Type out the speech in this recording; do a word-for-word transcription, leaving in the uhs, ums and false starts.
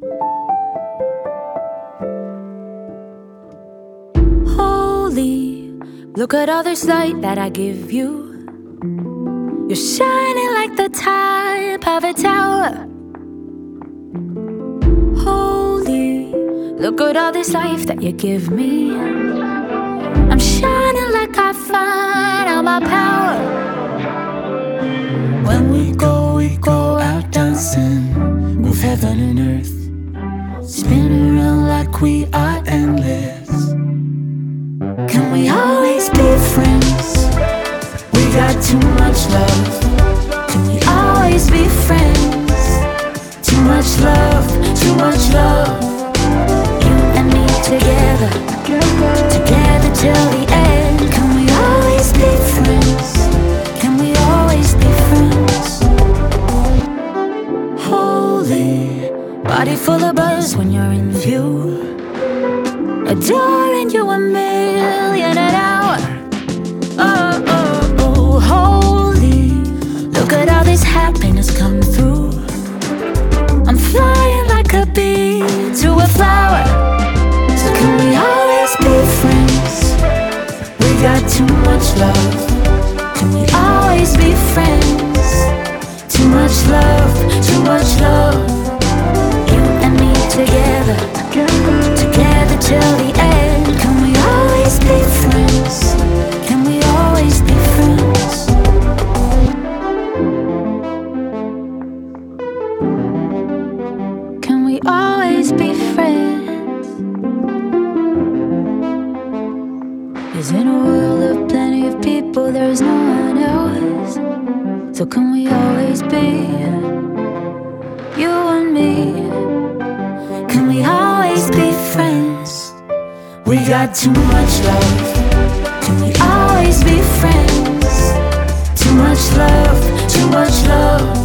Holy, look at all this light that I give you. You're shining like the top of a tower. Holy, look at all this life that you give me. I'm shining like I find all my power. When we go, we go out dancing, move heaven and earth, spin around like we are endless. Can we always be friends? We got too much love. Can we always be friends? Too much love, too much love. You and me together, together till the end. Can we always be friends? Can we always be friends? Holy, body full of buzz when you're in view, adoring you a million an hour. Oh, oh, oh, holy, look at all this happiness come through. I'm flying like a bee to a flower. So can we always be friends? We got too much love. Can we always be friends? Too much love, too much love. You and me together, together till the end. Can we always be friends? Can we always be friends? Can we always be friends? 'Cause in a world of plenty of people, there's no one else. So can we always be you and me? Can we always be friends? We got too much love. Can we always be friends? Too much love, too much love.